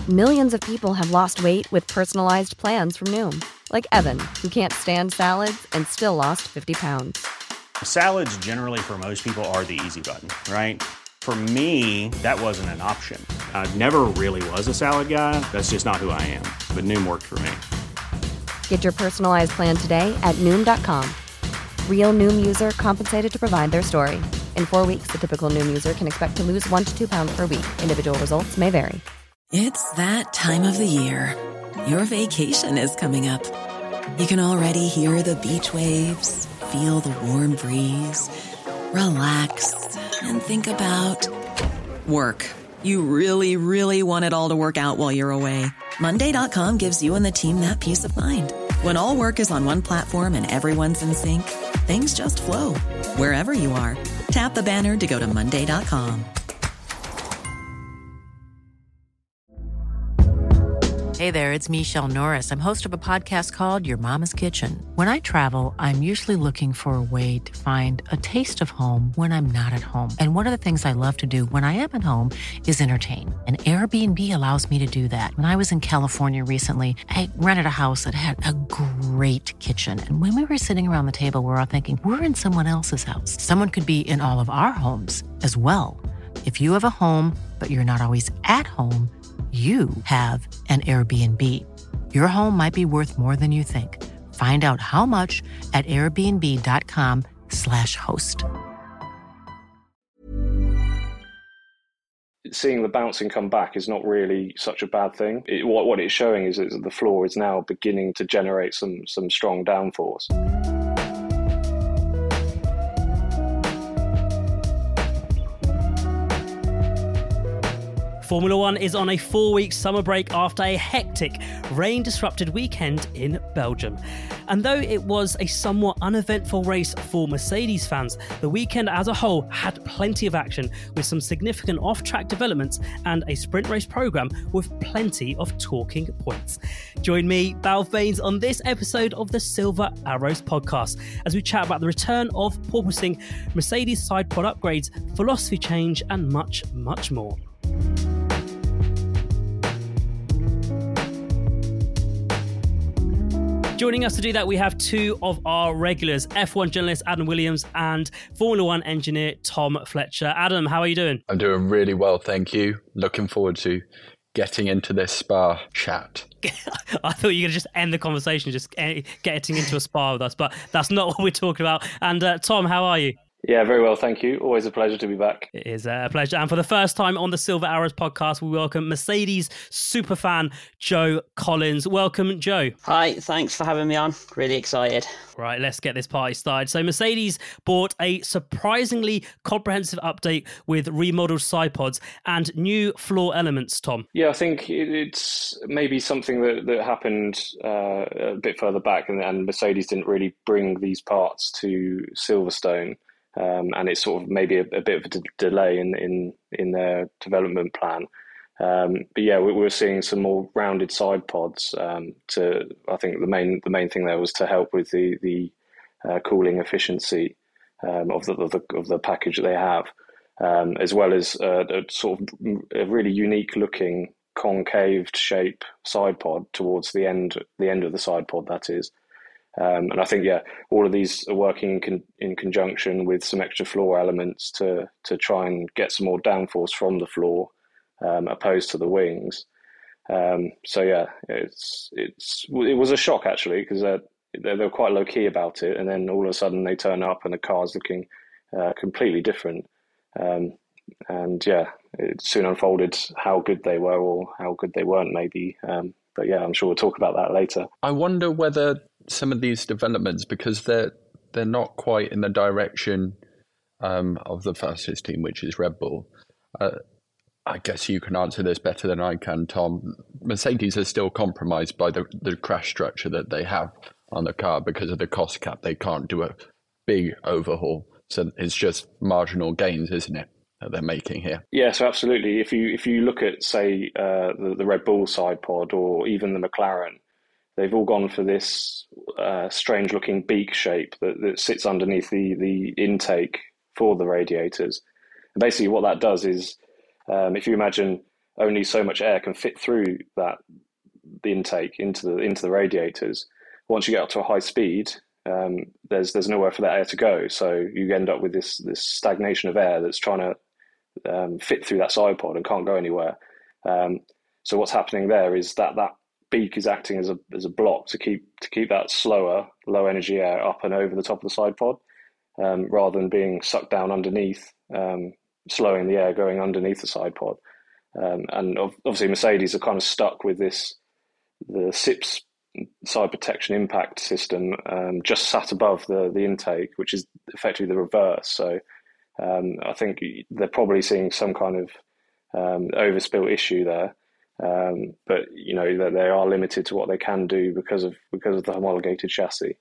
Millions of people have lost weight with personalized plans from Noom. Like Evan, who can't stand salads and still lost 50 pounds. Salads generally for most people are the easy button, right? For me, that wasn't an option. I never really was a salad guy. That's just not who I am. But Noom worked for me. Get your personalized plan today at Noom.com. Real Noom user compensated to provide their story. In 4 weeks, the typical Noom user can expect to lose 1 to 2 pounds per week. Individual results may vary. It's that time of the year. Your vacation is coming up. You can already hear the beach waves, feel the warm breeze, relax, and think about work. You really, really want it all to work out while you're away. Monday.com gives you and the team that peace of mind. When all work is on one platform and everyone's in sync, things just flow. Wherever you are, tap the banner to go to Monday.com. Hey there, it's Michelle Norris. I'm host of a podcast called Your Mama's Kitchen. When I travel, I'm usually looking for a way to find a taste of home when I'm not at home. And one of the things I love to do when I am at home is entertain. And Airbnb allows me to do that. When I was in California recently, I rented a house that had a great kitchen. And when we were sitting around the table, we were all thinking, we're in someone else's house. Someone could be in all of our homes as well. If you have a home, but you're not always at home, you have an Airbnb. Your home might be worth more than you think. Find out how much at airbnb.com/host. Seeing the bouncing come back is not really such a bad thing. What it's showing is that the floor is now beginning to generate some strong downforce. Formula One is on a 4-week summer break after a hectic, rain-disrupted weekend in Belgium. And though it was a somewhat uneventful race for Mercedes fans, the weekend as a whole had plenty of action, with some significant off-track developments and a sprint race programme with plenty of talking points. Join me, Bal Baines, on this episode of the Silver Arrows podcast as we chat about the return of porpoising, Mercedes side pod upgrades, philosophy change, and much, much more. Joining us to do that, we have two of our regulars, F1 journalist Adam Williams and Formula One engineer Tom Fletcher. Adam, how are you doing? I'm doing really well, thank you. Looking forward to getting into this Spa chat. I thought you were going to just end the conversation, just getting into a Spa with us, but that's not what we're talking about. And Tom, how are you? Yeah, very well, thank you. Always a pleasure to be back. It is a pleasure. And for the first time on the Silver Arrows podcast, we welcome Mercedes superfan Joe Collins. Welcome, Joe. Hi, thanks for having me on. Really excited. Right, let's get this party started. So Mercedes bought a surprisingly comprehensive update with remodeled side pods and new floor elements, Tom. Yeah, I think it's maybe something that happened a bit further back, and Mercedes didn't really bring these parts to Silverstone. And it's sort of maybe a bit of a delay in their development plan. But yeah, we're seeing some more rounded side pods. I think the main thing there was to help with the cooling efficiency of the package that they have, as well as a sort of a really unique looking concaved shape side pod towards the end of the side pod, that is. And I think, yeah, all of these are working in conjunction with some extra floor elements to try and get some more downforce from the floor, opposed to the wings. So yeah, it was a shock actually, because they were quite low key about it, and then all of a sudden they turn up and the car's looking completely different. And yeah, it soon unfolded how good they were or how good they weren't, maybe. But yeah, I'm sure we'll talk about that later. I wonder whether some of these developments, because they're not quite in the direction of the fastest team, which is Red Bull. I guess you can answer this better than I can, Tom. Mercedes is still compromised by the crash structure that they have on the car because of the cost cap. They can't do a big overhaul, so it's just marginal gains, isn't it, that they're making here? Yeah, so absolutely. If you look at, say, the Red Bull side pod or even the McLaren, they've all gone for this strange-looking beak shape that sits underneath the intake for the radiators. And basically what that does is, if you imagine only so much air can fit through the intake into the radiators. Once you get up to a high speed, there's nowhere for that air to go. So you end up with this stagnation of air that's trying to fit through that side pod and can't go anywhere. So what's happening there is that beak is acting as a block to keep that slower, low energy air up and over the top of the side pod, rather than being sucked down underneath, slowing the air going underneath the side pod. And obviously Mercedes are kind of stuck with the SIPS side protection impact system just sat above the intake, which is effectively the reverse. So I think they're probably seeing some kind of overspill issue there. But that they are limited to what they can do because of the homologated chassis.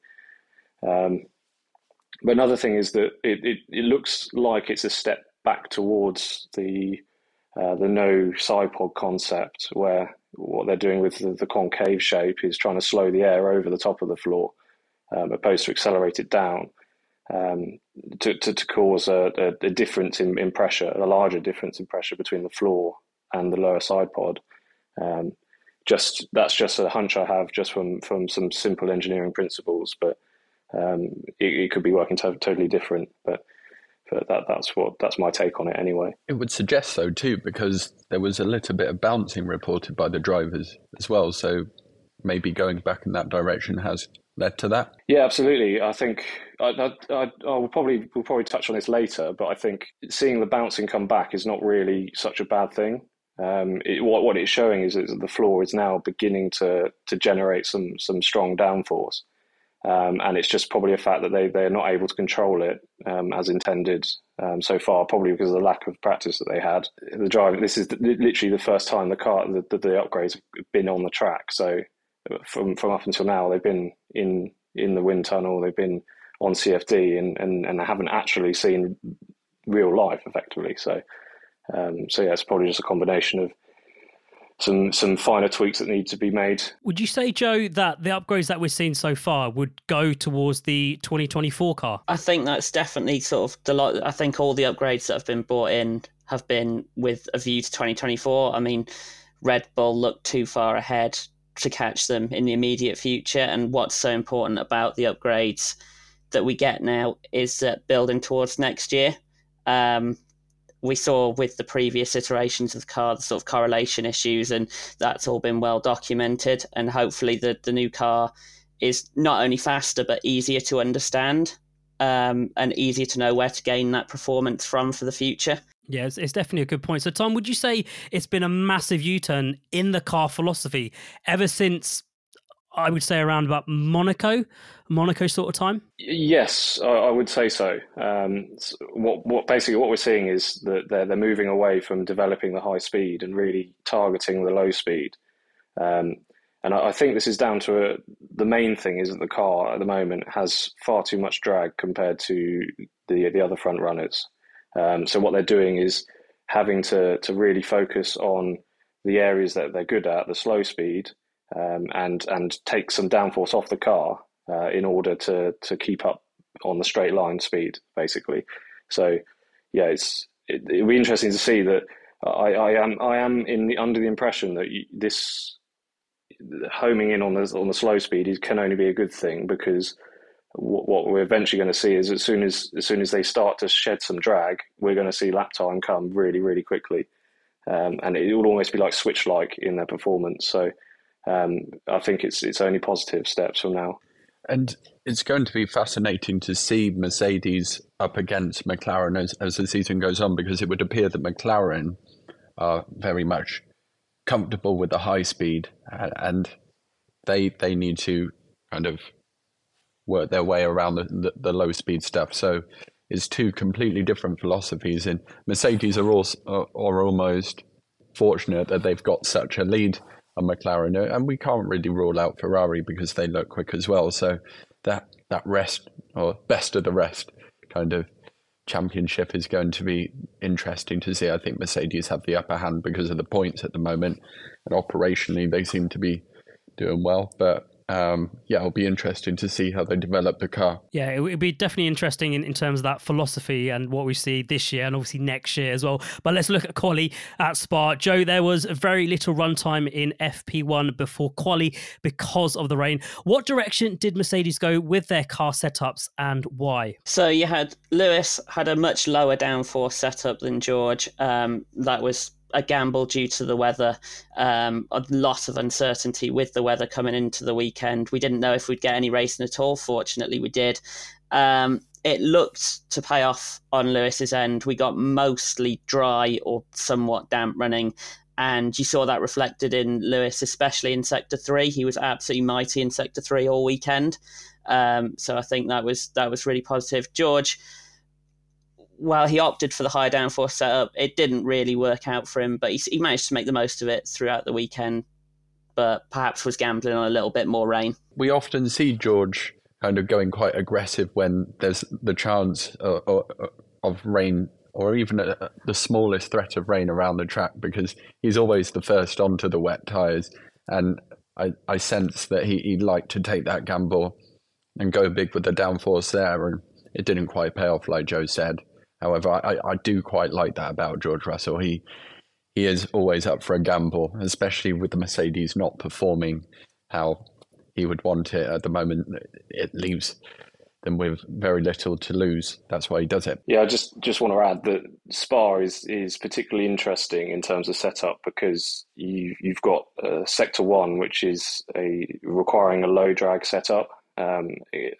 But another thing is that it looks like it's a step back towards the no side pod concept, where what they're doing with the concave shape is trying to slow the air over the top of the floor, opposed to accelerate it down, to cause a difference in pressure, a larger difference in pressure between the floor and the lower side pod. That's just a hunch I have just from some simple engineering principles, but it could be working totally different. But that's my take on it anyway. It would suggest so too, because there was a little bit of bouncing reported by the drivers as well. So maybe going back in that direction has led to that. Yeah, absolutely. I think we'll probably touch on this later, but I think seeing the bouncing come back is not really such a bad thing. What it's showing is that the floor is now beginning to generate some strong downforce, and it's just probably a fact that they're not able to control it as intended so far, probably because of the lack of practice that they had. The driving, this is literally the first time the upgrades have been on the track. So from up until now, they've been in the wind tunnel, they've been on CFD, and they haven't actually seen real life effectively. So yeah, it's probably just a combination of some finer tweaks that need to be made. Would you say, Joe, that the upgrades that we've seen so far would go towards the 2024 car? I think that's definitely sort of I think all the upgrades that have been brought in have been with a view to 2024. I mean, Red Bull looked too far ahead to catch them in the immediate future, and what's so important about the upgrades that we get now is that building towards next year. We saw with the previous iterations of the car the sort of correlation issues, and that's all been well documented. And hopefully the new car is not only faster but easier to understand, and easier to know where to gain that performance from for the future. Yeah, it's definitely a good point. So, Tom, would you say it's been a massive U-turn in the car philosophy ever since, I would say, around about Monaco sort of time? Yes, I would say so. What we're seeing is that they're moving away from developing the high speed and really targeting the low speed. And I think this is down to the main thing is that the car at the moment has far too much drag compared to the other front runners. So what they're doing is having to really focus on the areas that they're good at, the slow speed, and take some downforce off the car in order to keep up on the straight line speed, basically. So yeah, it'll be interesting to see that. I am under the impression that this homing in on the slow speed can only be a good thing, because what we're eventually going to see is as soon as they start to shed some drag, we're going to see lap time come really, really quickly, and it will almost be like Switch-like in their performance. So I think it's only positive steps from now. And it's going to be fascinating to see Mercedes up against McLaren as the season goes on, because it would appear that McLaren are very much comfortable with the high speed, and they need to kind of work their way around the low speed stuff. So it's two completely different philosophies, and Mercedes are almost fortunate that they've got such a lead on McLaren, and we can't really rule out Ferrari because they look quick as well. So that rest, or best of the rest kind of championship, is going to be interesting to see. I think Mercedes have the upper hand because of the points at the moment, and operationally they seem to be doing well. But it'll be interesting to see how they develop the car. Yeah, it would be definitely interesting in terms of that philosophy and what we see this year and obviously next year as well. But let's look at quali at Spa. Joe, there was very little runtime in FP1 before quali because of the rain. What direction did Mercedes go with their car setups and why? So you had Lewis had a much lower downforce setup than George. That was a gamble due to the weather, a lot of uncertainty with the weather coming into the weekend. We didn't know if we'd get any racing at all. Fortunately, we did. It looked to pay off on Lewis's end. We got mostly dry or somewhat damp running, and you saw that reflected in Lewis, especially in Sector 3. He was absolutely mighty in Sector 3 all weekend. So I think that was really positive. George, well, he opted for the high downforce setup. It didn't really work out for him, but he managed to make the most of it throughout the weekend, but perhaps was gambling on a little bit more rain. We often see George kind of going quite aggressive when there's the chance of rain or even the smallest threat of rain around the track, because he's always the first onto the wet tyres. And I sense that he'd like to take that gamble and go big with the downforce there, and it didn't quite pay off, like Joe said. However, I do quite like that about George Russell. He is always up for a gamble, especially with the Mercedes not performing how he would want it at the moment. It leaves them with very little to lose. That's why he does it. Yeah, I just want to add that Spa is particularly interesting in terms of setup, because you've got Sector 1, which is requiring a low drag setup, and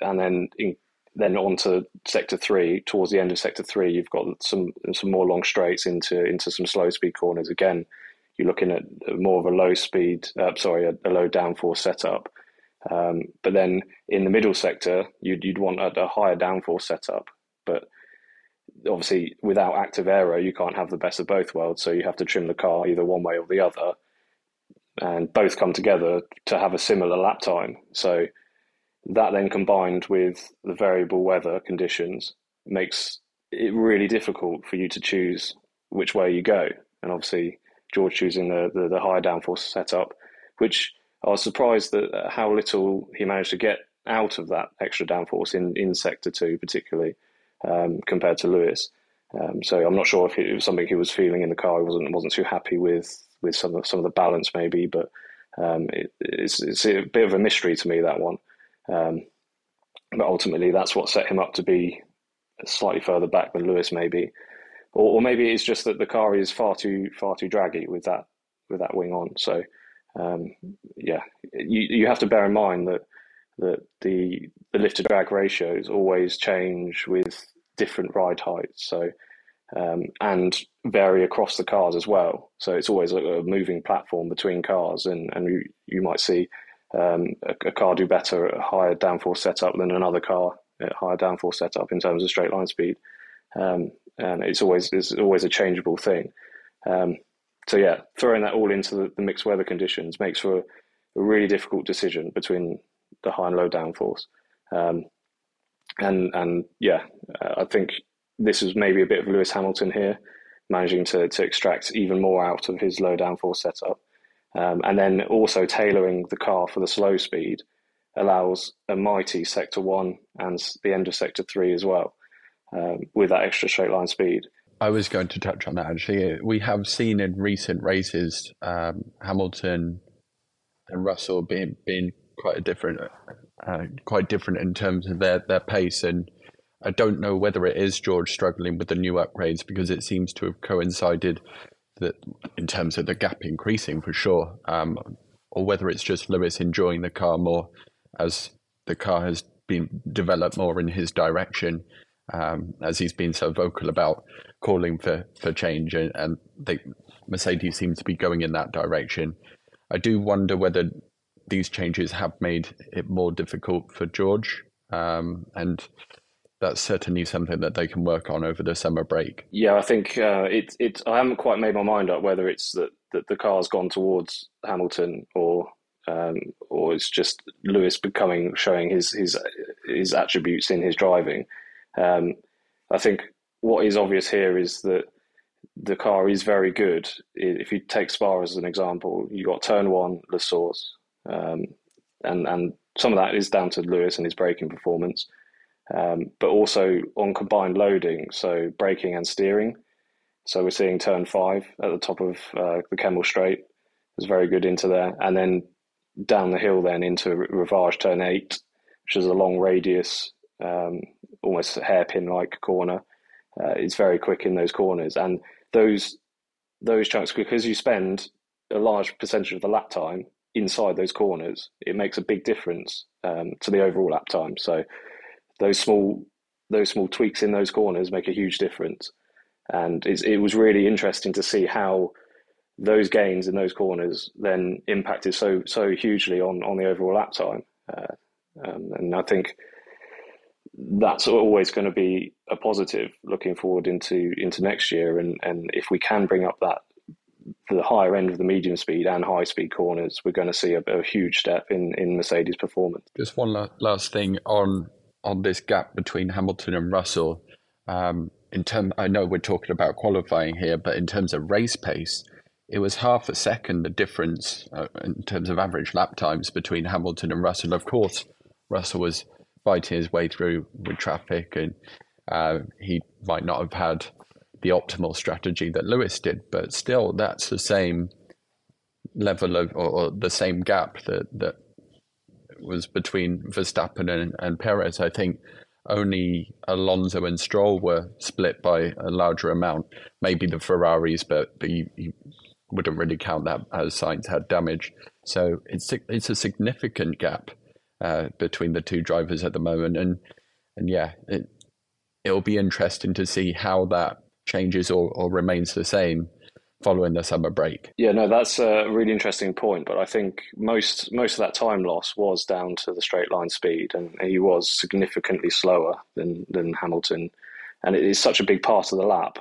then on to Sector 3. Towards the end of Sector 3, you've got some more long straights into some slow speed corners. Again, you're looking at more of a low downforce setup. But then in the middle sector, you'd want a higher downforce setup. But obviously, without active aero, you can't have the best of both worlds. So you have to trim the car either one way or the other, and both come together to have a similar lap time. So that then combined with the variable weather conditions makes it really difficult for you to choose which way you go. And obviously George choosing the higher downforce setup, which I was surprised at how little he managed to get out of that extra downforce in Sector 2 particularly, compared to Lewis. So I'm not sure if it was something he was feeling in the car. He wasn't too happy with some of the balance maybe, but it's a bit of a mystery to me, that one. But ultimately, that's what set him up to be slightly further back than Lewis, maybe, or maybe it's just that the car is far too draggy with that wing on. So, you have to bear in mind that the lift to drag ratios always change with different ride heights. So, and vary across the cars as well. So it's always a moving platform between cars, and you might see a car do better at a higher downforce setup than another car at higher downforce setup in terms of straight line speed, and it's always a changeable thing. So yeah, throwing that all into the mixed weather conditions makes for a really difficult decision between the high and low downforce, and I think this was maybe a bit of Lewis Hamilton here, managing to extract even more out of his low downforce setup. And then also tailoring the car for the slow speed allows a mighty Sector 1 and the end of Sector 3 as well, with that extra straight line speed. I was going to touch on that, actually. We have seen in recent races Hamilton and Russell being quite different in terms of their pace, and I don't know whether it is George struggling with the new upgrades, because it seems to have coincided that in terms of the gap increasing for sure, or whether it's just Lewis enjoying the car more as the car has been developed more in his direction, as he's been so vocal about calling for change, and Mercedes seems to be going in that direction. I do wonder whether these changes have made it more difficult for George, and that's certainly something that they can work on over the summer break. Yeah, I think I haven't quite made my mind up whether it's that the car's gone towards Hamilton or it's just Lewis showing his attributes in his driving. I think what is obvious here is that the car is very good. If you take Spa as an example, you got turn 1 Le Source, and some of that is down to Lewis and his braking performance, but also on combined loading, so braking and steering. So we're seeing turn 5 at the top of the Kemmel Straight was very good into there, and then down the hill then into Rivage turn 8, which is a long radius, almost hairpin-like corner. It's very quick in those corners, and those chunks, because you spend a large percentage of the lap time inside those corners, it makes a big difference to the overall lap time. So those small tweaks in those corners make a huge difference, and it was really interesting to see how those gains in those corners then impacted so hugely on the overall lap time, and I think that's always going to be a positive looking forward into next year, and if we can bring up the higher end of the medium speed and high speed corners, we're going to see a huge step in Mercedes performance. Just one last thing on this gap between Hamilton and Russell. I know we're talking about qualifying here, but in terms of race pace, it was half a second the difference in terms of average lap times between Hamilton and Russell. Of course, Russell was fighting his way through with traffic, and he might not have had the optimal strategy that Lewis did, but still that's the same level of, or the same gap that was between Verstappen and Perez. I think only Alonso and Stroll were split by a larger amount, maybe the Ferraris, but you wouldn't really count that as Sainz had damage. So it's a significant gap between the two drivers at the moment, and yeah, it'll be interesting to see how that changes or remains the same following the summer break. Yeah, no, that's a really interesting point, but I think most of that time loss was down to the straight line speed, and he was significantly slower than Hamilton, and it is such a big part of the lap,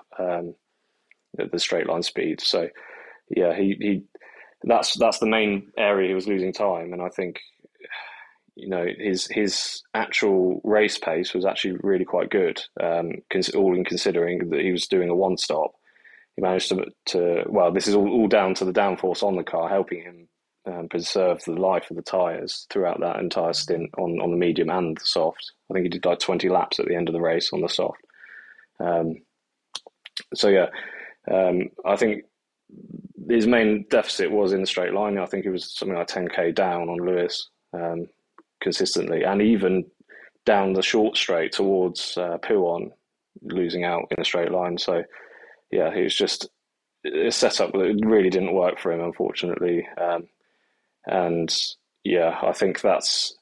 the straight line speed. So yeah, that's the main area he was losing time, and I think his actual race pace was actually really quite good, all in considering that he was doing a one stop. He managed to well, this is all down to the downforce on the car, helping him preserve the life of the tyres throughout that entire stint on the medium and the soft. I think he did like 20 laps at the end of the race on the soft. So yeah, I think his main deficit was in the straight line. I think it was something like 10k down on Lewis consistently, and even down the short straight towards Pouhon, losing out in the straight line. So yeah, it was just a setup that really didn't work for him, unfortunately. And yeah, I think that's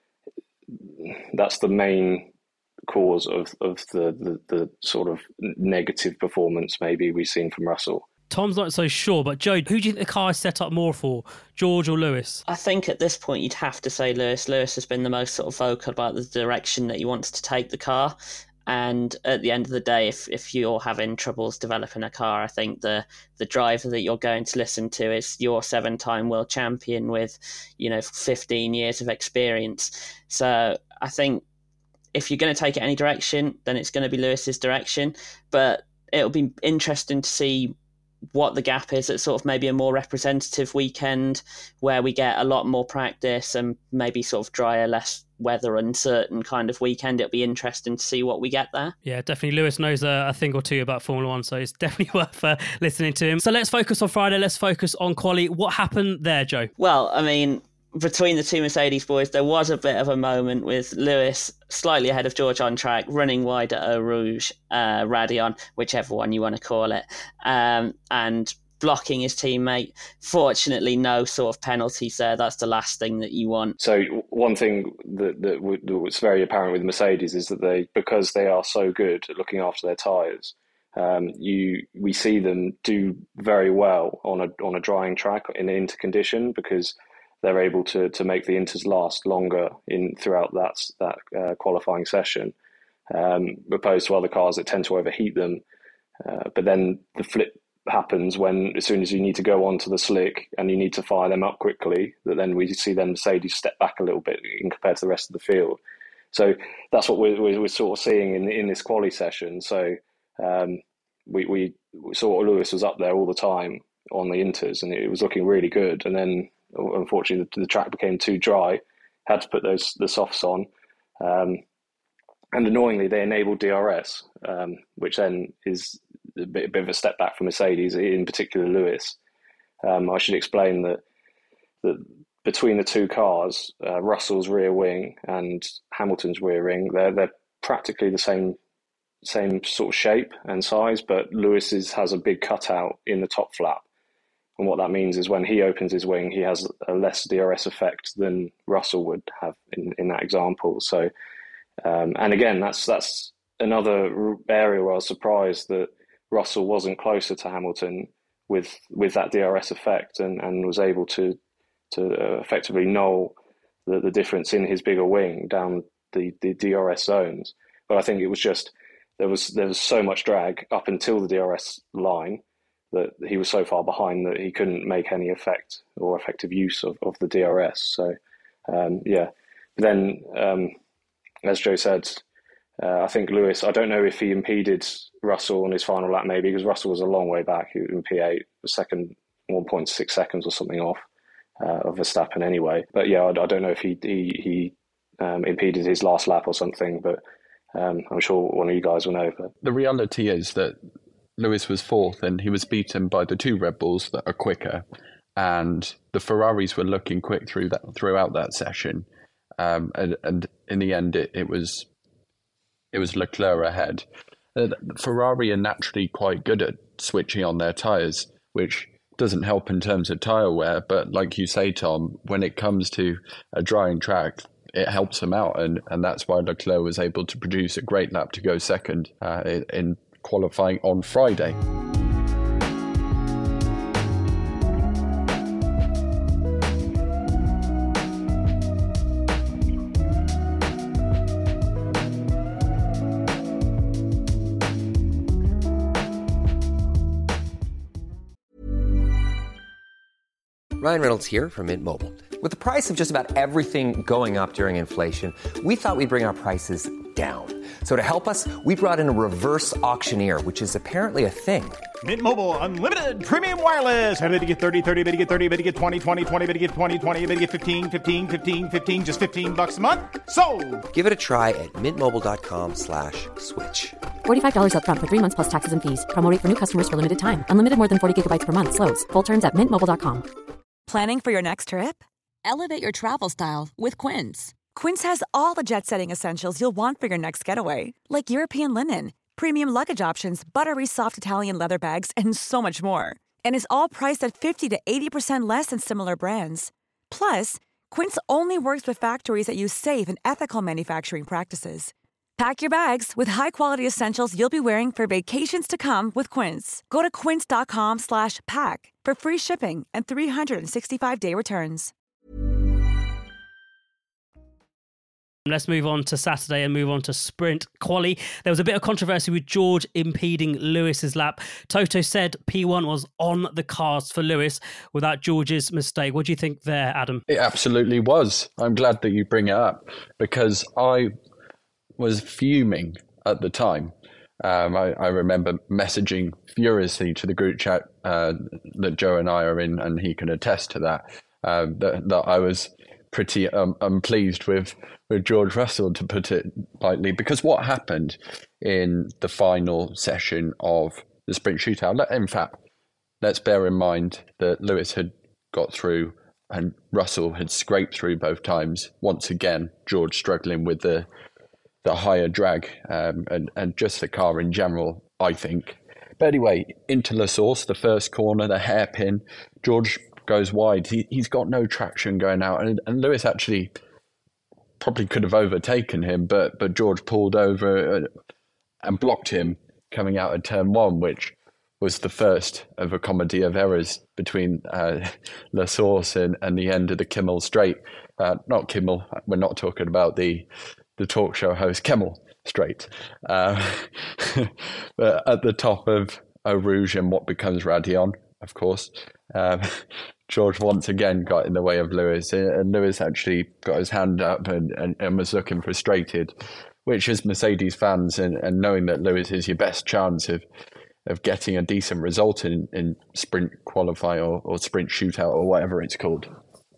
the main cause of the sort of negative performance maybe we've seen from Russell. Tom's not so sure, but Joe, who do you think the car is set up more for, George or Lewis? I think at this point you'd have to say Lewis. Lewis has been the most sort of vocal about the direction that he wants to take the car. And at the end of the day, if you're having troubles developing a car, I think the driver that you're going to listen to is your 7-time world champion with, 15 years of experience. So I think if you're going to take it any direction, then it's going to be Lewis's direction. But it'll be interesting to see what the gap is at sort of maybe a more representative weekend where we get a lot more practice and maybe sort of drier, less weather uncertain kind of weekend. It'll be interesting to see what we get there. Yeah, definitely. Lewis knows a thing or two about Formula One, so it's definitely worth listening to him. So let's focus on Friday. Let's focus on quali. What happened there, Joe? Well, I mean, between the two Mercedes boys, there was a bit of a moment with Lewis slightly ahead of George on track, running wide at Eau Rouge, Raidillon, whichever one you want to call it, and blocking his teammate. Fortunately, no sort of penalties there. That's the last thing that you want. So one thing that was very apparent with Mercedes is that because they are so good at looking after their tyres, we see them do very well on a drying track in intercondition, because they're able to make the inters last longer throughout that qualifying session, opposed to other cars that tend to overheat them. But then the flip happens when, as soon as you need to go onto the slick and you need to fire them up quickly, that then we see them Mercedes step back a little bit compared to the rest of the field. So that's what we're sort of seeing in this quali session. So we saw Lewis was up there all the time on the inters, and it was looking really good. And then unfortunately the track became too dry, had to put the softs on. And annoyingly, they enabled DRS, which then is a bit of a step back for Mercedes, in particular Lewis. I should explain that between the two cars, Russell's rear wing and Hamilton's rear wing, they're practically the same sort of shape and size, but Lewis's has a big cutout in the top flap. And what that means is when he opens his wing, he has a less DRS effect than Russell would have in that example. So, and again, that's another area where I was surprised that Russell wasn't closer to Hamilton with that DRS effect and was able to effectively null the difference in his bigger wing down the DRS zones. But I think it was just there was so much drag up until the DRS line that he was so far behind that he couldn't make any effect or effective use of the DRS. So, yeah. But then, as Joe said, I think Lewis, I don't know if he impeded Russell on his final lap, maybe, because Russell was a long way back in P8, the second 1.6 seconds or something off of Verstappen anyway. But yeah, I don't know if he impeded his last lap or something, but I'm sure one of you guys will know. But the reality is that Lewis was fourth and he was beaten by the two Red Bulls that are quicker, and the Ferraris were looking quick throughout that session. And in the end, it was Leclerc ahead. Ferrari are naturally quite good at switching on their tyres, which doesn't help in terms of tyre wear. But like you say, Tom, when it comes to a drying track, it helps them out. And that's why Leclerc was able to produce a great lap to go second in qualifying on Friday. Ryan Reynolds here from Mint Mobile. With the price of just about everything going up during inflation, we thought we'd bring our prices down. So to help us, we brought in a reverse auctioneer, which is apparently a thing. Mint Mobile Unlimited Premium Wireless. How to get 30, 30, bit to get 30, bit to get 20, 20, 20, bit to get 20, 20, bit to get 15, 15, 15, 15, just $15 a month? Sold! Give it a try at mintmobile.com/switch. $45 up front for 3 months plus taxes and fees. Promo rate for new customers for limited time. Unlimited more than 40 gigabytes per month. Slows full terms at mintmobile.com. Planning for your next trip? Elevate your travel style with Quince. Quince has all the jet-setting essentials you'll want for your next getaway, like European linen, premium luggage options, buttery soft Italian leather bags, and so much more. And is all priced at 50 to 80% less than similar brands. Plus, Quince only works with factories that use safe and ethical manufacturing practices. Pack your bags with high-quality essentials you'll be wearing for vacations to come with Quince. Go to quince.com/pack for free shipping and 365-day returns. Let's move on to Saturday and move on to sprint quali. There was a bit of controversy with George impeding Lewis's lap. Toto said P1 was on the cards for Lewis without George's mistake. What do you think there, Adam? It absolutely was. I'm glad that you bring it up because I was fuming at the time. I remember messaging furiously to the group chat that Joe and I are in, and he can attest to that, that I was pretty unpleased with George Russell, to put it lightly, because what happened in the final session of the sprint shootout, in fact, let's bear in mind that Lewis had got through and Russell had scraped through both times. Once again, George struggling with the higher drag and just the car in general, I think. But anyway, into La Source, the first corner, the hairpin, George goes wide. He's got no traction going out, and Lewis actually probably could have overtaken him, but George pulled over and blocked him coming out of turn one, which was the first of a comedy of errors between La Source and the end of the Kimmel Straight. Not Kimmel, we're not talking about the talk show host Kimmel Straight. But at the top of Eau Rouge and what becomes Raidillon, of course, George once again got in the way of Lewis, and Lewis actually got his hand up and was looking frustrated, which as Mercedes fans and knowing that Lewis is your best chance of getting a decent result in sprint qualify or sprint shootout or whatever it's called,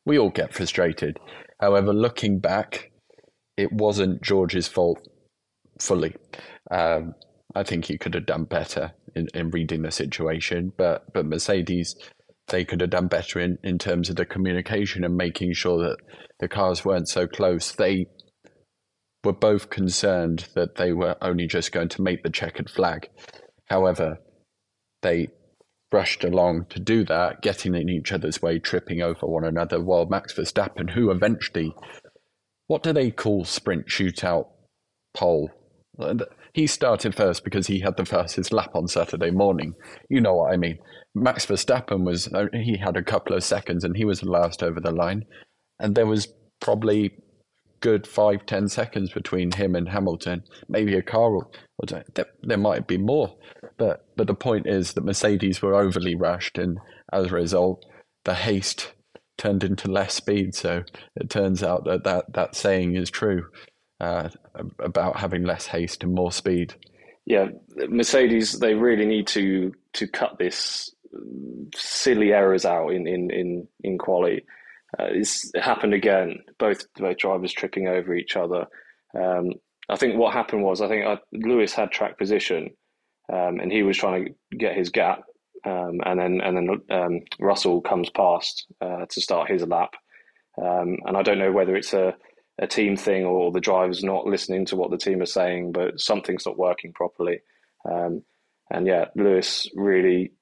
we all get frustrated. However, looking back, it wasn't George's fault fully. I think he could have done better in reading the situation, but Mercedes, they could have done better in terms of the communication and making sure that the cars weren't so close. They were both concerned that they were only just going to make the checkered flag. However, they rushed along to do that, getting in each other's way, tripping over one another, while Max Verstappen, who eventually, what do they call sprint shootout pole? He started first because he had the fastest lap on Saturday morning. You know what I mean. Max Verstappen he had a couple of seconds and he was the last over the line. And there was probably good 5-10 seconds between him and Hamilton. Maybe a car, or there might be more. But the point is that Mercedes were overly rushed, and as a result, the haste turned into less speed. So it turns out that saying is true. About having less haste and more speed. Yeah, Mercedes, they really need to cut this silly errors out in quali. It happened again, both drivers tripping over each other. I think what happened was, Lewis had track position, and he was trying to get his gap, and then Russell comes past to start his lap. And I don't know whether it's a team thing or the driver's not listening to what the team are saying, but something's not working properly. And yeah, Lewis really,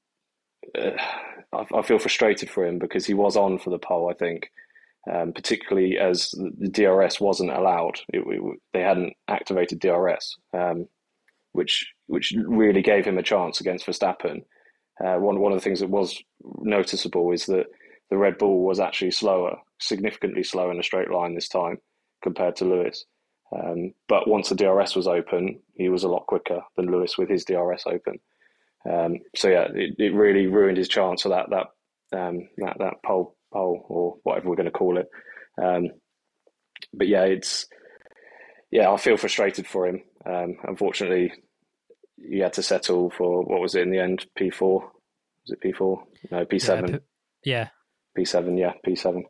I feel frustrated for him because he was on for the pole, I think, particularly as the DRS wasn't allowed. They hadn't activated DRS, which really gave him a chance against Verstappen. One of the things that was noticeable is that the Red Bull was actually significantly slower in a straight line this time compared to Lewis. But once the DRS was open, he was a lot quicker than Lewis with his DRS open. So yeah, it really ruined his chance for that pole or whatever we're going to call it. But yeah, I feel frustrated for him. Unfortunately, he had to settle for, what was it in the end? P4? Was it P4? No, P7. Yeah. P7, yeah, P7.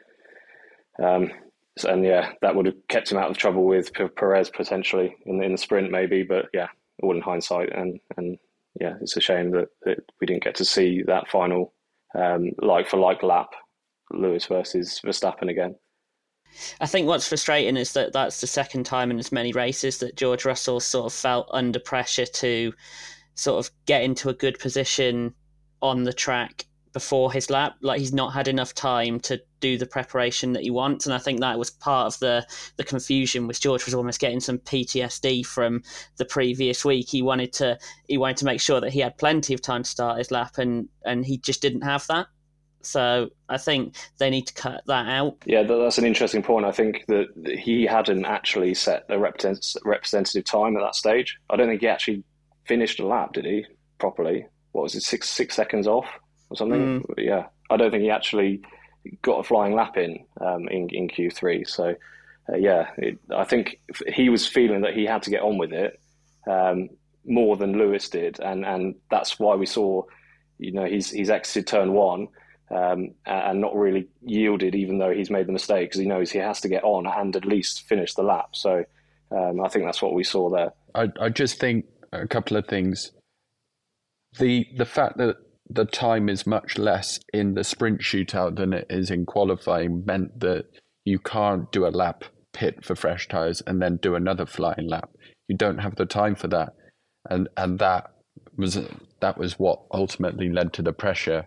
And yeah, that would have kept him out of trouble with Perez potentially in the sprint maybe, but yeah, all in hindsight. And yeah, it's a shame that we didn't get to see that final like-for-like lap, Lewis versus Verstappen again. I think what's frustrating is that that's the second time in as many races that George Russell sort of felt under pressure to sort of get into a good position on the track before his lap. Like, he's not had enough time to do the preparation that he wants, and I think that was part of the confusion. Was George was almost getting some PTSD from the previous week. He wanted to make sure that he had plenty of time to start his lap, and he just didn't have that. So I think they need to cut that out. Yeah, that's an interesting point. I think that he hadn't actually set a representative time at that stage. I don't think he actually finished a lap, did he, properly? What was it, six seconds off or something? Yeah, I don't think he actually got a flying lap in Q3. So, I think he was feeling that he had to get on with it more than Lewis did. And that's why we saw, he's exited turn one and not really yielded, even though he's made the mistake, because he knows he has to get on and at least finish the lap. So I think that's what we saw there. I just think a couple of things. The fact that the time is much less in the sprint shootout than it is in qualifying meant that you can't do a lap, pit for fresh tyres, and then do another flying lap. You don't have the time for that. And that was what ultimately led to the pressure.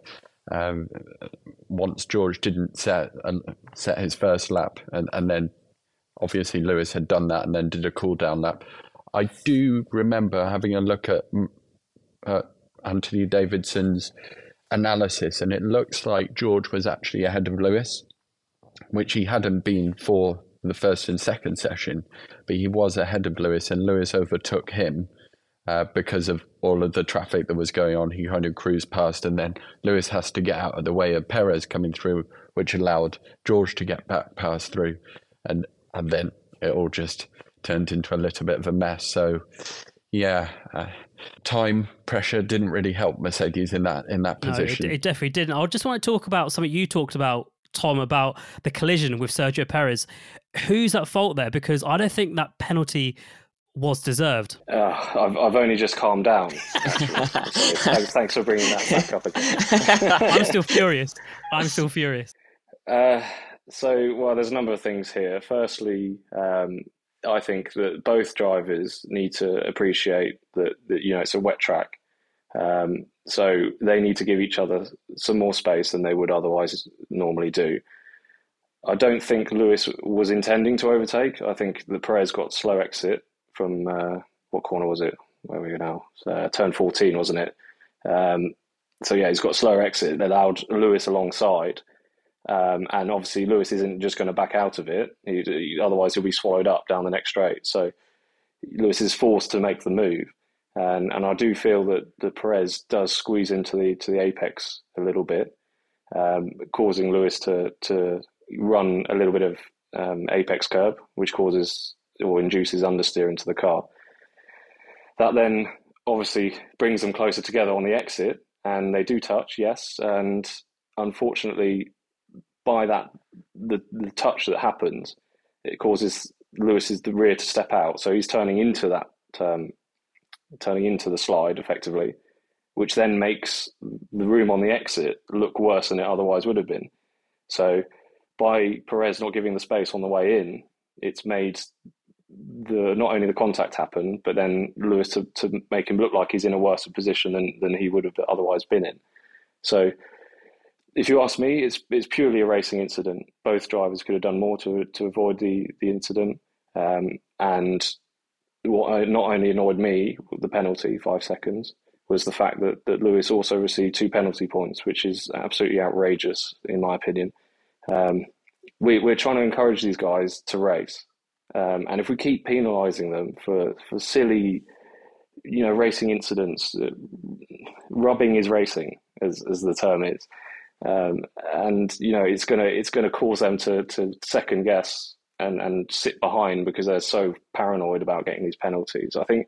Once George didn't set his first lap, and then obviously Lewis had done that and then did a cool down lap. I do remember having a look at Anthony Davidson's analysis, and it looks like George was actually ahead of Lewis, which he hadn't been for the first and second session, but he was ahead of Lewis, and Lewis overtook him because of all of the traffic that was going on. He kind of cruised past, and then Lewis has to get out of the way of Perez coming through, which allowed George to get back past through, and then it all just turned into a little bit of a mess. So yeah, time pressure didn't really help Mercedes in that position. No, it definitely didn't. I just want to talk about something you talked about Tom, about the collision with Sergio Perez. Who's at fault there? Because I don't think that penalty was deserved. I've only just calmed down, actually. So thanks for bringing that back up again. I'm still furious. Well, there's a number of things here. Firstly, I think that both drivers need to appreciate that it's a wet track. So they need to give each other some more space than they would otherwise normally do. I don't think Lewis was intending to overtake. I think that Perez got slow exit from, what corner was it? Where are we now? Turn 14, wasn't it? He's got slower exit that allowed Lewis alongside. And obviously Lewis isn't just going to back out of it. Otherwise he'll be swallowed up down the next straight. So Lewis is forced to make the move. And I do feel that the Perez does squeeze into the apex a little bit, causing Lewis to run a little bit of apex curb, which causes or induces understeer into the car. That then obviously brings them closer together on the exit, and they do touch, yes. And unfortunately, by that, the touch that happens, it causes Lewis's the rear to step out. So he's turning into that, turning into the slide effectively, which then makes the room on the exit look worse than it otherwise would have been. So by Perez not giving the space on the way in, it's made not only the contact happen, but then Lewis to make him look like he's in a worse position than he would have otherwise been in. So if you ask me, it's purely a racing incident. Both drivers could have done more to avoid the incident. And what not only annoyed me, the penalty, 5 seconds, was the fact that Lewis also received 2 penalty points, which is absolutely outrageous, in my opinion. We're trying to encourage these guys to race. And if we keep penalising them for silly, racing incidents, rubbing is racing, as the term is. It's gonna cause them to second guess and sit behind because they're so paranoid about getting these penalties. I think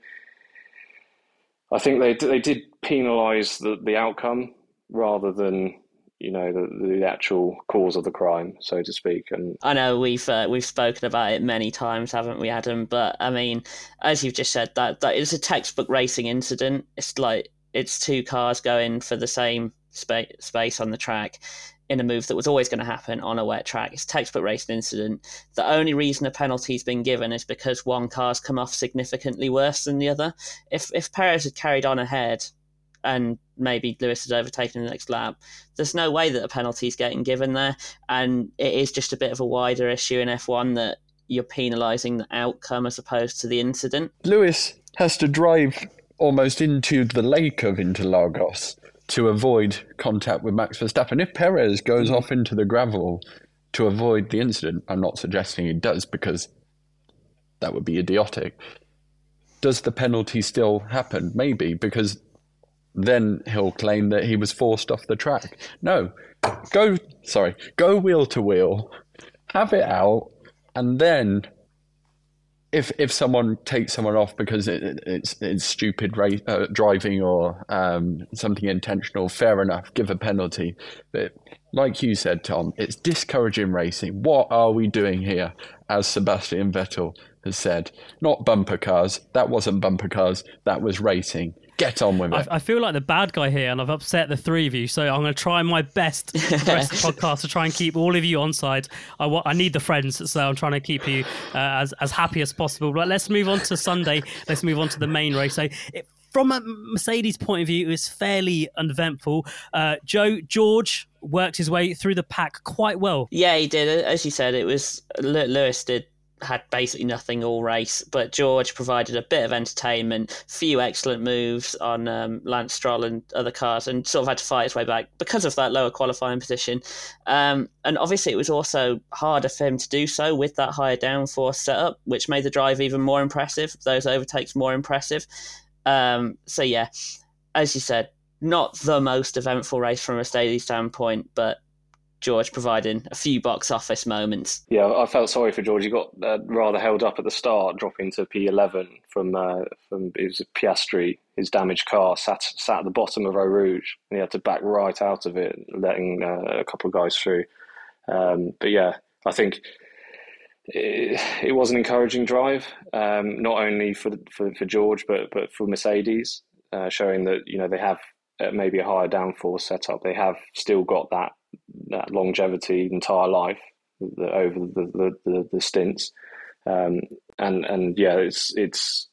they did penalise the outcome rather than the actual cause of the crime, so to speak. And I know we've spoken about it many times, haven't we, Adam? But I mean, as you've just said, that is a textbook racing incident. It's like it's 2 cars going for the same space on the track in a move that was always going to happen on a wet track. It's a textbook racing incident. The only reason a penalty's been given is because one car's come off significantly worse than the other. If Perez had carried on ahead and maybe Lewis had overtaken the next lap, there's no way that a penalty's getting given there. And it is just a bit of a wider issue in F1 that you're penalising the outcome as opposed to the incident. Lewis has to drive almost into the lake of Interlagos to avoid contact with Max Verstappen. If Perez goes off into the gravel to avoid the incident, I'm not suggesting he does because that would be idiotic. Does the penalty still happen? Maybe, because then he'll claim that he was forced off the track. No, go wheel to wheel, have it out, and then if someone takes someone off because it's stupid driving or something intentional, fair enough, give a penalty. But like you said, Tom, it's discouraging racing. What are we doing here? As Sebastian Vettel has said, not bumper cars. That wasn't bumper cars. That was racing. Get on with it. I feel like the bad guy here, and I've upset the 3 of you, so I'm going to try my best for the rest of the podcast to try and keep all of you on side. I need the friends, so I'm trying to keep you as happy as possible. But let's move on to Sunday. Let's move on to the main race. So from a Mercedes point of view, it was fairly uneventful. George worked his way through the pack quite well. Yeah, he did. As you said, it was Lewis had basically nothing all race, but George provided a bit of entertainment, few excellent moves on Lance Stroll and other cars, and sort of had to fight his way back because of that lower qualifying position. And obviously it was also harder for him to do so with that higher downforce setup, which made the drive even more impressive, those overtakes more impressive. So yeah, as you said, not the most eventful race from a Mercedes standpoint, but George providing a few box office moments. Yeah, I felt sorry for George. He got rather held up at the start, dropping to P11 from it was Piastri. His damaged car sat at the bottom of Eau Rouge, and he had to back right out of it, letting a couple of guys through. But yeah, I think it was an encouraging drive, not only for George but for Mercedes, showing that they have maybe a higher downforce setup. They have still got that longevity, entire life over the stints, and yeah, it's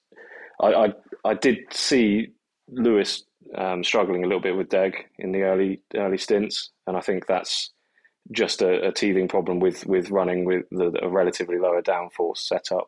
I did see Lewis struggling a little bit with Deg in the early stints, and I think that's just a teething problem with running with a relatively lower downforce setup.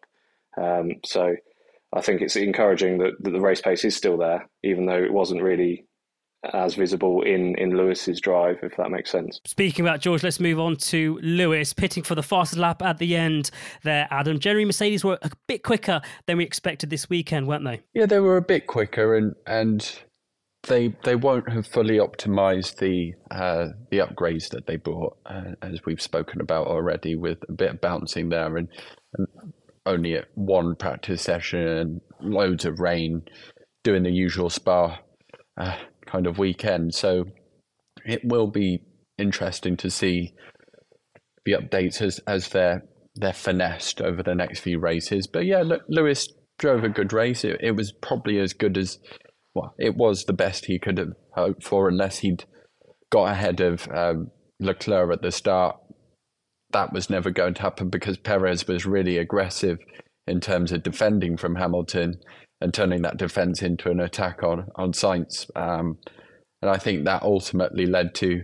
So I think it's encouraging that the race pace is still there, even though it wasn't really as visible in Lewis's drive, if that makes sense. Speaking about George, let's move on to Lewis, pitting for the fastest lap at the end there, Adam. Generally, Mercedes were a bit quicker than we expected this weekend, weren't they? Yeah, they were a bit quicker, and they won't have fully optimised the upgrades that they brought, as we've spoken about already, with a bit of bouncing there and only at one practice session and loads of rain, doing the usual Spa kind of weekend. So it will be interesting to see the updates as they're finessed over the next few races. But yeah, Lewis drove a good race. It was probably as good as, well, it was the best he could have hoped for, unless he'd got ahead of Leclerc at the start. That was never going to happen because Perez was really aggressive in terms of defending from Hamilton and turning that defence into an attack on Sainz. And I think that ultimately led to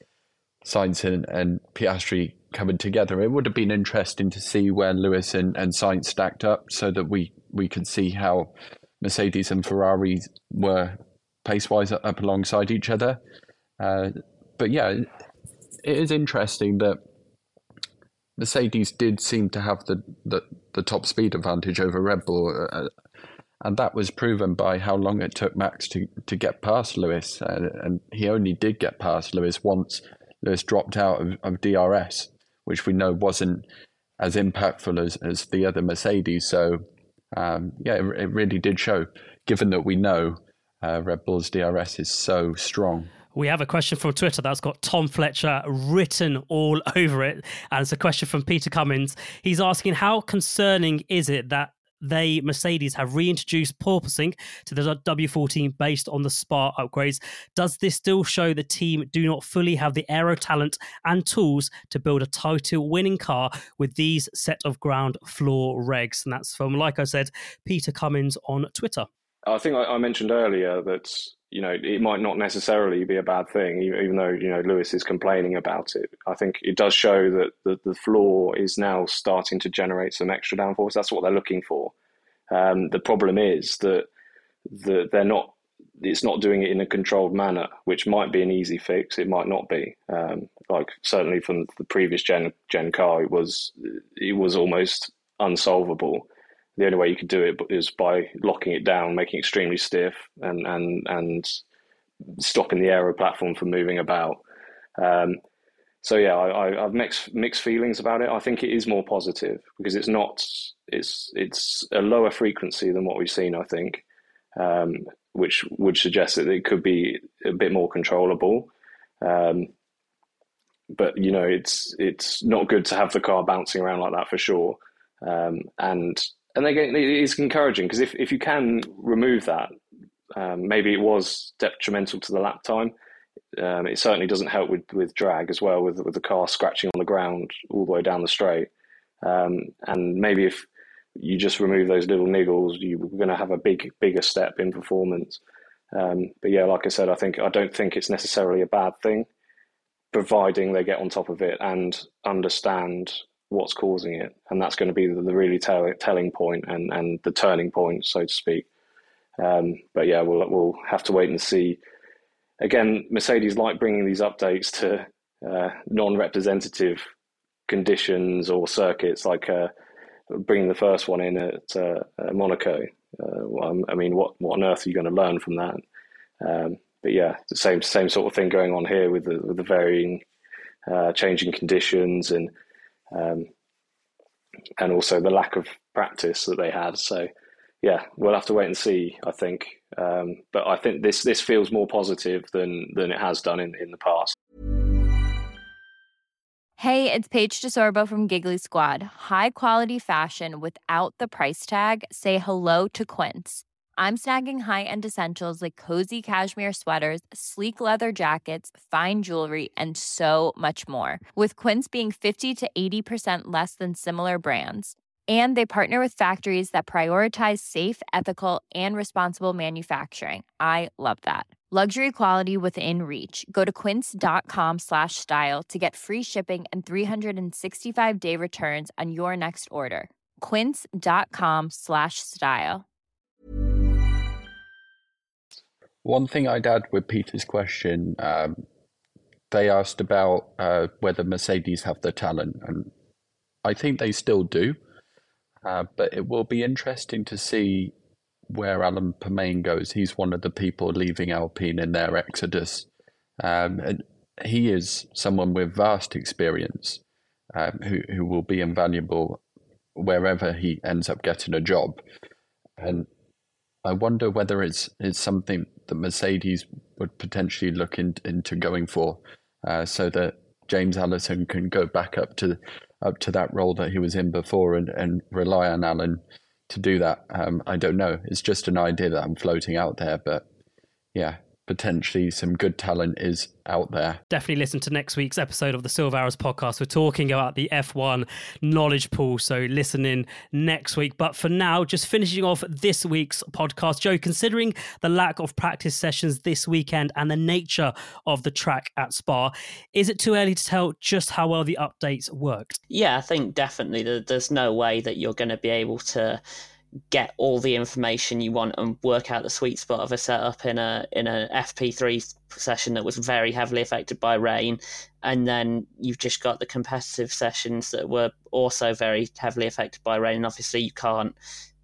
Sainz and Piastri coming together. It would have been interesting to see where Lewis and Sainz stacked up, so that we could see how Mercedes and Ferrari were pace-wise up alongside each other. But yeah, it is interesting that Mercedes did seem to have the top speed advantage over Red Bull, and that was proven by how long it took Max to get past Lewis, and he only did get past Lewis once Lewis dropped out of DRS, which we know wasn't as impactful as the other Mercedes. So yeah, it really did show, given that we know Red Bull's DRS is so strong. We have a question from Twitter that's got Tom Fletcher written all over it. And it's a question from Peter Cummins. He's asking, how concerning is it that Mercedes have reintroduced porpoising to the W14 based on the Spa upgrades? Does this still show the team do not fully have the aero talent and tools to build a title winning car with these set of ground floor regs? And that's from, like I said, Peter Cummins on Twitter. I think I mentioned earlier that it might not necessarily be a bad thing, even though Lewis is complaining about it. I think it does show that the floor is now starting to generate some extra downforce. That's what they're looking for. The problem is that they're not. It's not doing it in a controlled manner, which might be an easy fix. It might not be. Like certainly from the previous gen car, it was almost unsolvable. The only way you could do it is by locking it down, making it extremely stiff, and stopping the aero platform from moving about. So yeah, I've mixed feelings about it. I think it is more positive because it's a lower frequency than what we've seen, I think, which would suggest that it could be a bit more controllable. But it's not good to have the car bouncing around like that for sure. And again, it is encouraging because if you can remove that, maybe it was detrimental to the lap time. It certainly doesn't help with drag as well, with the car scratching on the ground all the way down the straight. And maybe if you just remove those little niggles, you're going to have a bigger step in performance. But yeah, like I said, I don't think it's necessarily a bad thing, providing they get on top of it and understand what's causing it, and that's going to be the really telling point and the turning point, so to speak. But yeah, we'll have to wait and see. Again, Mercedes like bringing these updates to non-representative conditions or circuits, like bringing the first one in at Monaco. I mean, what on earth are you going to learn from that? But yeah, the same sort of thing going on here with the varying changing conditions and also the lack of practice that they had. So yeah, we'll have to wait and see, I think. But I think this feels more positive than it has done in the past. Hey, it's Paige DeSorbo from Giggly Squad. High quality fashion without the price tag. Say hello to Quince. I'm snagging high-end essentials like cozy cashmere sweaters, sleek leather jackets, fine jewelry, and so much more. With Quince being 50 to 80% less than similar brands. And they partner with factories that prioritize safe, ethical, and responsible manufacturing. I love that. Luxury quality within reach. Go to quince.com/style to get free shipping and 365-day returns on your next order. Quince.com/style. One thing I'd add with Peter's question, they asked about whether Mercedes have the talent, and I think they still do. But it will be interesting to see where Alan Permane goes. He's one of the people leaving Alpine in their exodus. And he is someone with vast experience who will be invaluable wherever he ends up getting a job. And I wonder whether it's something that Mercedes would potentially look into going for, so that James Allison can go back up to that role that he was in before and rely on Alan to do that. I don't know. It's just an idea that I'm floating out there, but yeah, potentially some good talent is out there. Definitely listen to next week's episode of the Silver Arrows podcast. We're talking about the F1 knowledge pool, so listen in next week. But for now, just finishing off this week's podcast, Joe, considering the lack of practice sessions this weekend and the nature of the track at Spa, is it too early to tell just how well the updates worked? Yeah, I think definitely there's no way that you're going to be able to get all the information you want and work out the sweet spot of a setup in a FP3 session that was very heavily affected by rain, and then you've just got the competitive sessions that were also very heavily affected by rain, and obviously you can't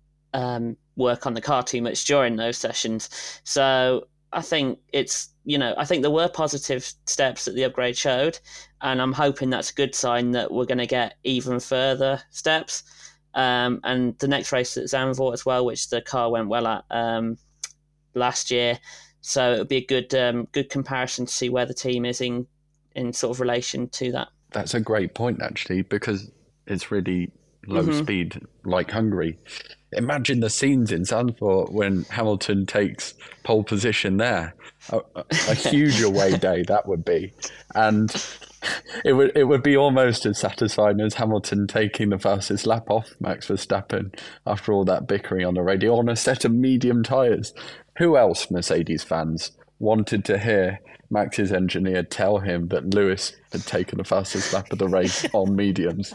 work on the car too much during those sessions. So I think I think there were positive steps that the upgrade showed, and I'm hoping that's a good sign that we're going to get even further steps. And the next race at Zandvoort as well, which the car went well at last year, so it'll be a good comparison to see where the team is in sort of relation to that. That's a great point, actually, because it's really low speed, like Hungary. Imagine the scenes in Zandvoort when Hamilton takes pole position there. A huge away day that would be, and it would be almost as satisfying as Hamilton taking the fastest lap off Max Verstappen after all that bickering on the radio on a set of medium tyres. Who else, Mercedes fans, wanted to hear Max's engineer tell him that Lewis had taken the fastest lap of the race on mediums?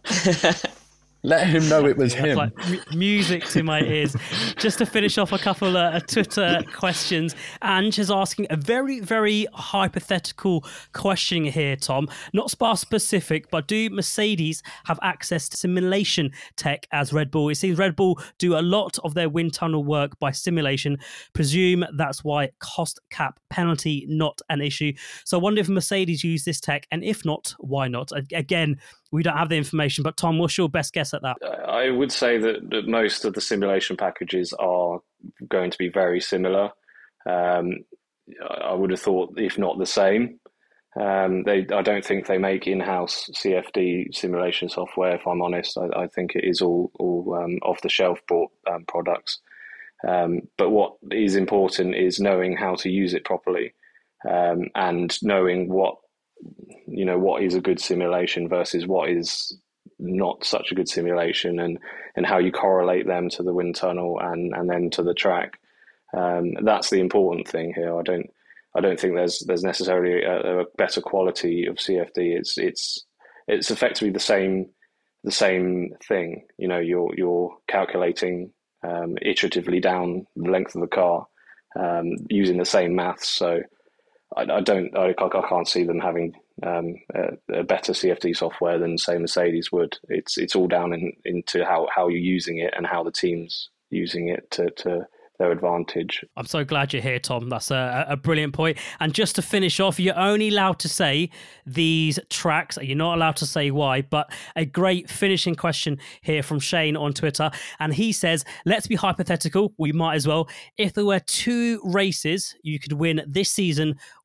Let him know it was him. Like music to my ears. Just to finish off a couple of Twitter questions, Ange is asking a very, very hypothetical question here, Tom. Not Spa specific, but do Mercedes have access to simulation tech as Red Bull? It seems Red Bull do a lot of their wind tunnel work by simulation. Presume that's why cost cap penalty not an issue. So I wonder if Mercedes use this tech, and if not, why not? Again, we don't have the information, but Tom, what's your best guess at that? I would say that most of the simulation packages are going to be very similar. I would have thought, if not the same. I don't think they make in-house CFD simulation software, if I'm honest. I think it is all off-the-shelf bought products. But what is important is knowing how to use it properly, and knowing what is a good simulation versus what is not such a good simulation, and how you correlate them to the wind tunnel and then to the track. That's the important thing here. I don't think there's necessarily a better quality of CFD. It's effectively the same thing. You're calculating iteratively down the length of the car using the same maths. So I can't see them having a better CFD software than, say, Mercedes would. It's all down into how you're using it and how the team's using it to their advantage. I'm so glad you're here, Tom. That's a brilliant point. And just to finish off, you're only allowed to say these tracks. You're not allowed to say why, but a great finishing question here from Shane on Twitter. And he says, let's be hypothetical. We might as well. If there were 2 races you could win this season,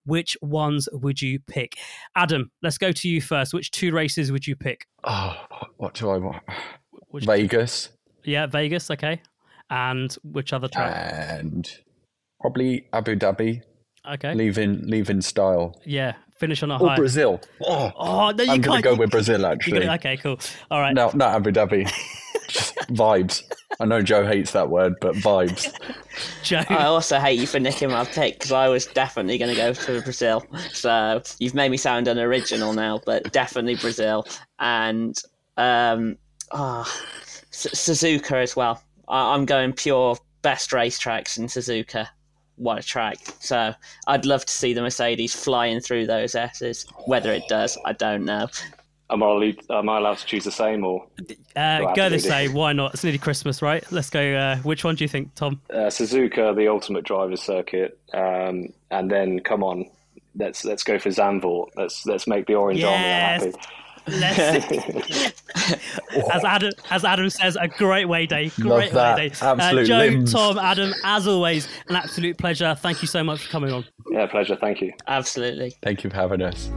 which ones would you pick? Adam, let's go to you first. Which 2 races would you pick? Oh, what do I want? Vegas. Yeah, Vegas, okay. And which other track? And probably Abu Dhabi. Okay. Leaving style. Yeah, finish on a high. Or Brazil. Oh, no, you I'm can't. going to go with Brazil, actually. Okay, cool. All right. No, not Abu Dhabi. Just vibes. I know Joe hates that word, but vibes. Joe. I also hate you for nicking my pick because I was definitely going to go to Brazil. So you've made me sound unoriginal now, but definitely Brazil. And Suzuka as well. I'm going pure best racetracks in Suzuka. What a track. So I'd love to see the Mercedes flying through those S's. Whether it does, I don't know. Am I allowed to choose the same or? Go the same. Why not? It's nearly Christmas, right? Let's go. Which one do you think, Tom? Suzuka, the ultimate driver's circuit, and then come on, let's go for Zandvoort. Let's make the Orange Army happy. As Adam says, a great way day. Great way day. Absolute Joe, limbs. Tom, Adam, as always, an absolute pleasure. Thank you so much for coming on. Yeah, pleasure. Thank you. Absolutely. Thank you for having us.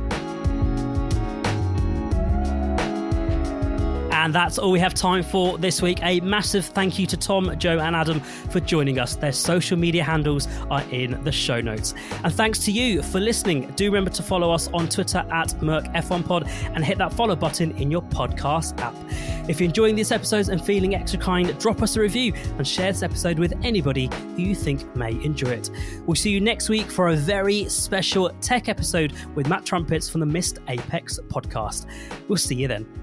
And that's all we have time for this week. A massive thank you to Tom, Joe and Adam for joining us. Their social media handles are in the show notes. And thanks to you for listening. Do remember to follow us on Twitter at MercF1Pod and hit that follow button in your podcast app. If you're enjoying these episodes and feeling extra kind, drop us a review and share this episode with anybody who you think may enjoy it. We'll see you next week for a very special tech episode with Matt Trumpets from the Missed Apex podcast. We'll see you then.